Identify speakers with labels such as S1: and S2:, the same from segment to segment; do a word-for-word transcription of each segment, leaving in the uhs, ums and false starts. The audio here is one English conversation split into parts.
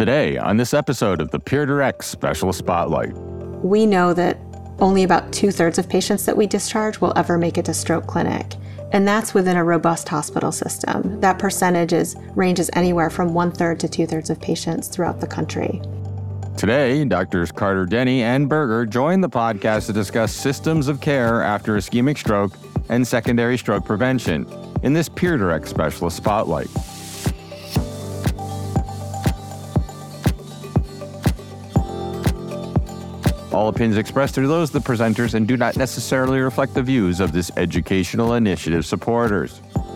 S1: Today, on this episode of the PeerDirect Special Spotlight.
S2: We know that only about two-thirds of patients that we discharge will ever make it to stroke clinic, and that's within a robust hospital system. That percentage is, ranges anywhere from one-third to two-thirds of patients throughout the country.
S1: Today, Doctors Carter Denny and Berger join the podcast to discuss systems of care after ischemic stroke and secondary stroke prevention in this PeerDirect Specialist Spotlight. All opinions expressed are those of the presenters and do not necessarily reflect the views of this educational initiative supporters.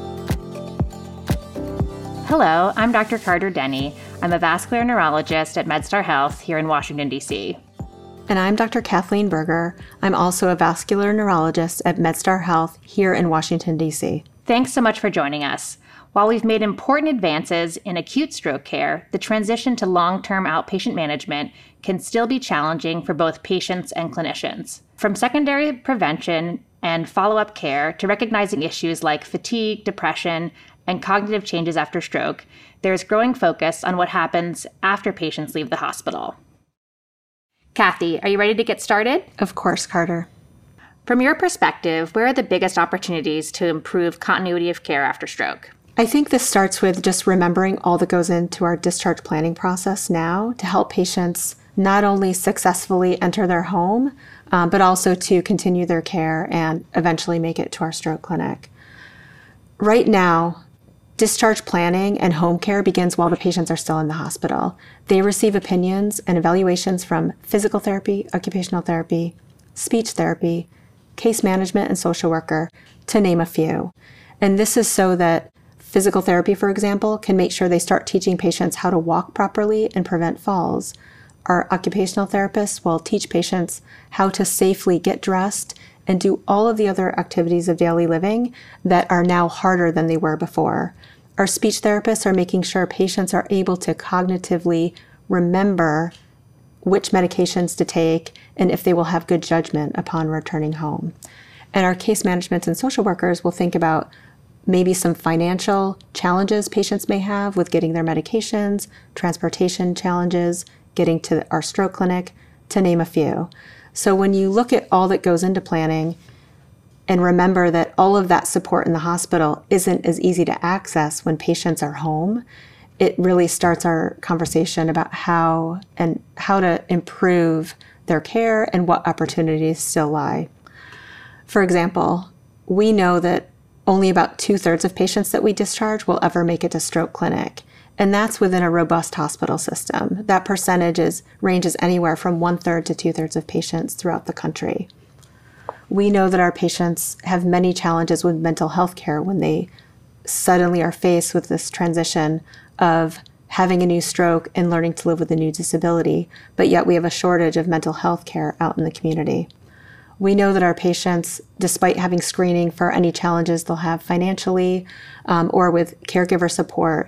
S3: Hello, I'm Doctor Carter Denny. I'm a vascular neurologist at MedStar Health here in Washington, D C.
S2: And I'm Doctor Kathleen Berger. I'm also a vascular neurologist at MedStar Health here in Washington, D C.
S3: Thanks so much for joining us. While we've made important advances in acute stroke care, the transition to long-term outpatient management can still be challenging for both patients and clinicians. From secondary prevention and follow-up care to recognizing issues like fatigue, depression, and cognitive changes after stroke, there is growing focus on what happens after patients leave the hospital. Kathy, are you ready to get started?
S2: Of course, Carter.
S3: From your perspective, where are the biggest opportunities to improve continuity of care after stroke?
S2: I think this starts with just remembering all that goes into our discharge planning process now to help patients not only successfully enter their home, um, but also to continue their care and eventually make it to our stroke clinic. Right now, discharge planning and home care begins while the patients are still in the hospital. They receive opinions and evaluations from physical therapy, occupational therapy, speech therapy, case management, and social worker, to name a few. And this is so that physical therapy, for example, can make sure they start teaching patients how to walk properly and prevent falls. Our occupational therapists will teach patients how to safely get dressed and do all of the other activities of daily living that are now harder than they were before. Our speech therapists are making sure patients are able to cognitively remember which medications to take and if they will have good judgment upon returning home. And our case management and social workers will think about maybe some financial challenges patients may have with getting their medications, transportation challenges, getting to our stroke clinic, to name a few. So when you look at all that goes into planning and remember that all of that support in the hospital isn't as easy to access when patients are home, it really starts our conversation about how and how to improve their care and what opportunities still lie. For example, we know that only about two-thirds of patients that we discharge will ever make it to stroke clinic, and that's within a robust hospital system. That percentage is, ranges anywhere from one-third to two-thirds of patients throughout the country. We know that our patients have many challenges with mental health care when they suddenly are faced with this transition of having a new stroke and learning to live with a new disability, but yet we have a shortage of mental health care out in the community. We know that our patients, despite having screening for any challenges they'll have financially um, or with caregiver support,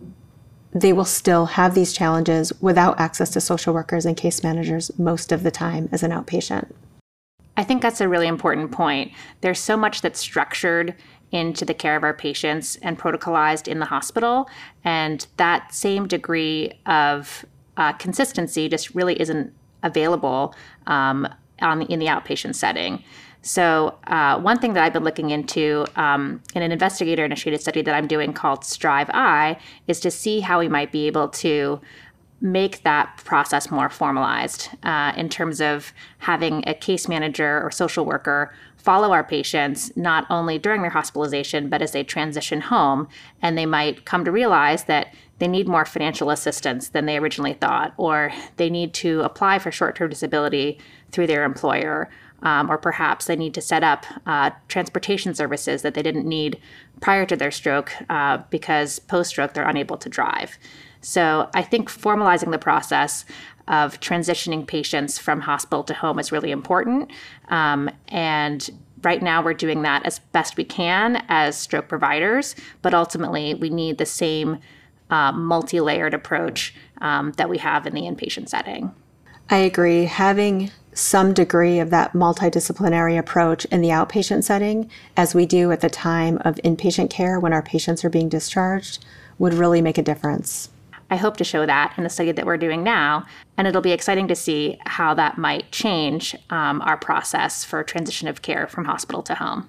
S2: they will still have these challenges without access to social workers and case managers most of the time as an outpatient.
S3: I think that's a really important point. There's so much that's structured into the care of our patients and protocolized in the hospital, and that same degree of uh, consistency just really isn't available um, on the, in the outpatient setting. So uh, one thing that I've been looking into um, in an investigator-initiated study that I'm doing called Strive-I is to see how we might be able to make that process more formalized uh, in terms of having a case manager or social worker follow our patients not only during their hospitalization, but as they transition home, and they might come to realize that they need more financial assistance than they originally thought, or they need to apply for short-term disability through their employer, um, or perhaps they need to set up uh, transportation services that they didn't need prior to their stroke uh, because post-stroke they're unable to drive. So I think formalizing the process of transitioning patients from hospital to home is really important. Um, and right now we're doing that as best we can as stroke providers, but ultimately we need the same uh, multi-layered approach um, that we have in the inpatient setting.
S2: I agree. Having some degree of that multidisciplinary approach in the outpatient setting, as we do at the time of inpatient care when our patients are being discharged, would really make a difference.
S3: I hope to show that in the study that we're doing now, and it'll be exciting to see how that might change um, our process for transition of care from hospital to home.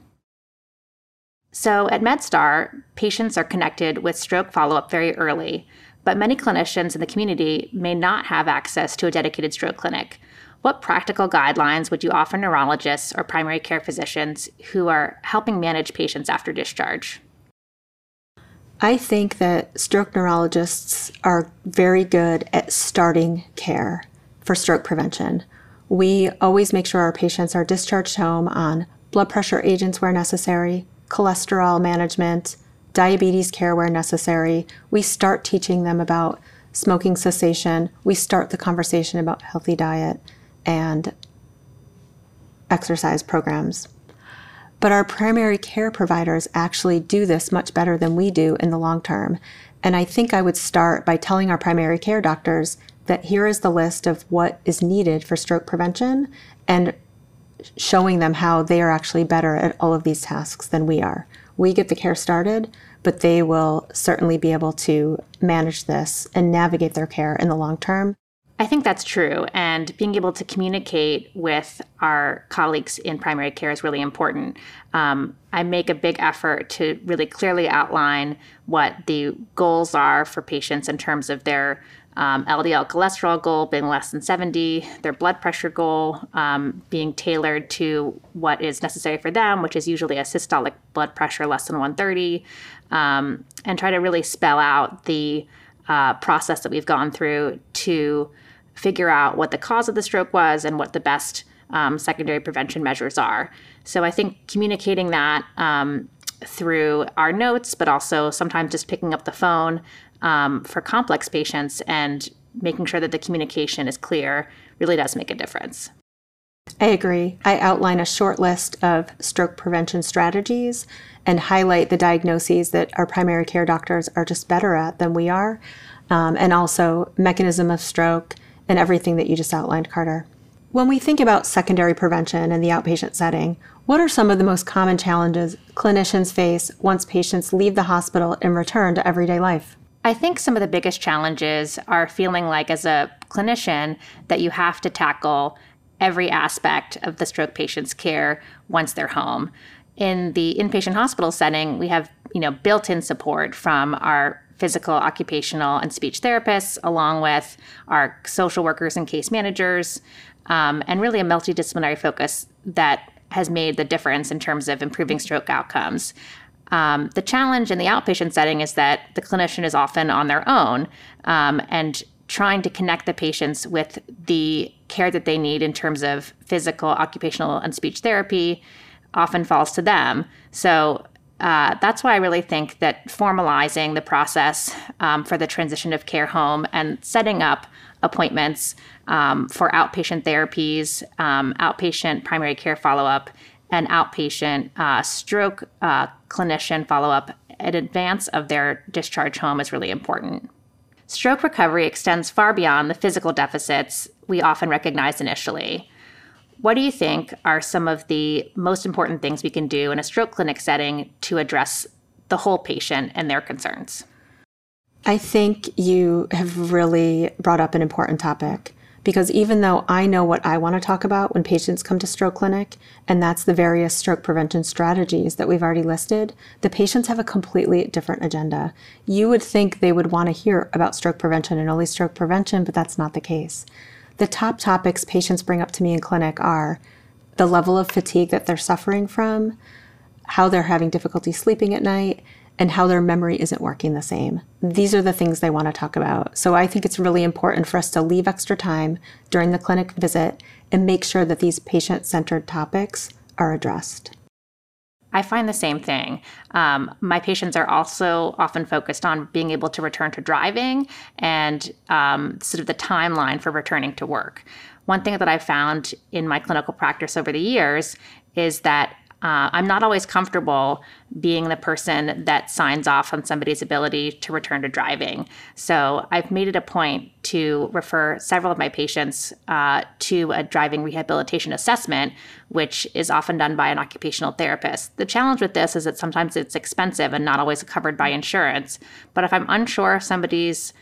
S3: So at MedStar, patients are connected with stroke follow-up very early, but many clinicians in the community may not have access to a dedicated stroke clinic. What practical guidelines would you offer neurologists or primary care physicians who are helping manage patients after discharge?
S2: I think that stroke neurologists are very good at starting care for stroke prevention. We always make sure our patients are discharged home on blood pressure agents where necessary, cholesterol management, diabetes care where necessary. We start teaching them about smoking cessation. We start the conversation about healthy diet and exercise programs. But our primary care providers actually do this much better than we do in the long term. And I think I would start by telling our primary care doctors that here is the list of what is needed for stroke prevention and showing them how they are actually better at all of these tasks than we are. We get the care started, but they will certainly be able to manage this and navigate their care in the long term.
S3: I think that's true. And being able to communicate with our colleagues in primary care is really important. Um, I make a big effort to really clearly outline what the goals are for patients in terms of their um, L D L cholesterol goal being less than seventy, their blood pressure goal um, being tailored to what is necessary for them, which is usually a systolic blood pressure less than one thirty, um, and try to really spell out the uh, process that we've gone through to figure out what the cause of the stroke was and what the best um, secondary prevention measures are. So I think communicating that um, through our notes, but also sometimes just picking up the phone um, for complex patients and making sure that the communication is clear really does make a difference.
S2: I agree. I outline a short list of stroke prevention strategies and highlight the diagnoses that our primary care doctors are just better at than we are, um, and also mechanism of stroke, and everything that you just outlined, Carter. When we think about secondary prevention in the outpatient setting, what are some of the most common challenges clinicians face once patients leave the hospital and return to everyday life?
S3: I think some of the biggest challenges are feeling like, as a clinician, that you have to tackle every aspect of the stroke patient's care once they're home. In the inpatient hospital setting, we have, you know, built-in support from our physical, occupational, and speech therapists, along with our social workers and case managers, um, and really a multidisciplinary focus that has made the difference in terms of improving stroke outcomes. Um, the challenge in the outpatient setting is that the clinician is often on their own, um, and trying to connect the patients with the care that they need in terms of physical, occupational, and speech therapy often falls to them. So Uh, that's why I really think that formalizing the process um, for the transition of care home and setting up appointments um, for outpatient therapies, um, outpatient primary care follow-up, and outpatient uh, stroke uh, clinician follow-up in advance of their discharge home is really important. Stroke recovery extends far beyond the physical deficits we often recognize initially. What do you think are some of the most important things we can do in a stroke clinic setting to address the whole patient and their concerns?
S2: I think you have really brought up an important topic, because even though I know what I want to talk about when patients come to stroke clinic, and that's the various stroke prevention strategies that we've already listed, the patients have a completely different agenda. You would think they would want to hear about stroke prevention and only stroke prevention, but that's not the case. The top topics patients bring up to me in clinic are the level of fatigue that they're suffering from, how they're having difficulty sleeping at night, and how their memory isn't working the same. These are the things they want to talk about. So I think it's really important for us to leave extra time during the clinic visit and make sure that these patient-centered topics are addressed.
S3: I find the same thing. Um, my patients are also often focused on being able to return to driving and um, sort of the timeline for returning to work. One thing that I've found in my clinical practice over the years is that Uh, I'm not always comfortable being the person that signs off on somebody's ability to return to driving. So I've made it a point to refer several of my patients uh, to a driving rehabilitation assessment, which is often done by an occupational therapist. The challenge with this is that sometimes it's expensive and not always covered by insurance. But if I'm unsure if somebody's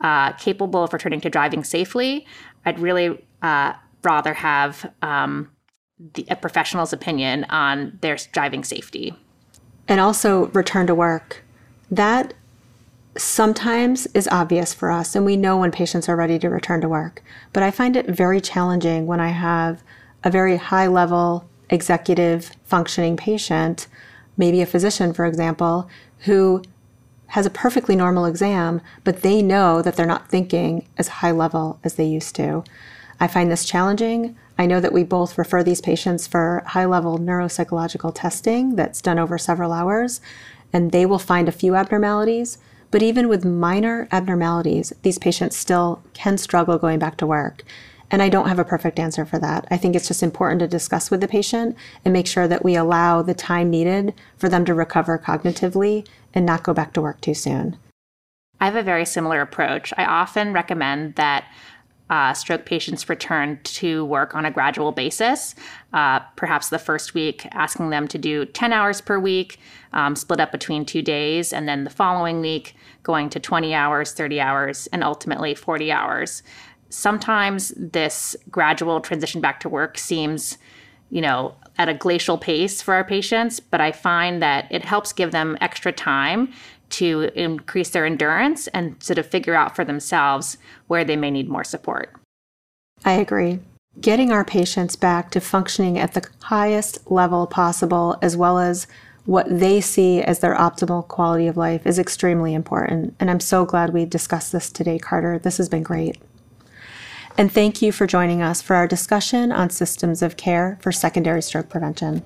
S3: uh, capable of returning to driving safely, I'd really uh, rather have um, the, a professional's opinion on their driving safety.
S2: And also return to work. That sometimes is obvious for us, and we know when patients are ready to return to work. But I find it very challenging when I have a very high-level executive functioning patient, maybe a physician, for example, who has a perfectly normal exam, but they know that they're not thinking as high level as they used to. I find this challenging. I know that we both refer these patients for high-level neuropsychological testing that's done over several hours, and they will find a few abnormalities. But even with minor abnormalities, these patients still can struggle going back to work. And I don't have a perfect answer for that. I think it's just important to discuss with the patient and make sure that we allow the time needed for them to recover cognitively and not go back to work too soon.
S3: I have a very similar approach. I often recommend that uh, stroke patients return to work on a gradual basis. Uh, perhaps the first week, asking them to do ten hours per week, um, split up between two days, and then the following week, going to twenty hours, thirty hours, and ultimately forty hours. Sometimes this gradual transition back to work seems, you know, at a glacial pace for our patients, but I find that it helps give them extra time to increase their endurance and sort of figure out for themselves where they may need more support.
S2: I agree. Getting our patients back to functioning at the highest level possible, as well as what they see as their optimal quality of life, is extremely important. And I'm so glad we discussed this today, Carter. This has been great. And thank you for joining us for our discussion on systems of care for secondary stroke prevention.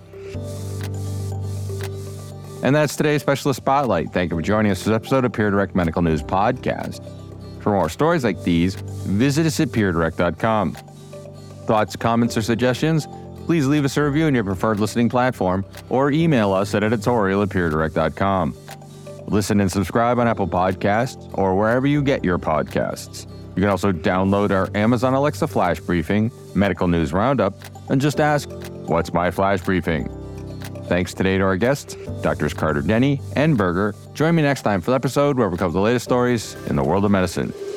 S1: And that's today's Specialist Spotlight. Thank you for joining us for this episode of Peer Direct Medical News Podcast. For more stories like these, visit us at peer direct dot com. Thoughts, comments, or suggestions? Please leave us a review on your preferred listening platform or email us at editorial at peer direct dot com. Listen and subscribe on Apple Podcasts or wherever you get your podcasts. You can also download our Amazon Alexa Flash Briefing, Medical News Roundup, and just ask, "What's my Flash Briefing?" Thanks today to our guests, Doctors Carter Denny and Berger. Join me next time for the episode where we cover the latest stories in the world of medicine.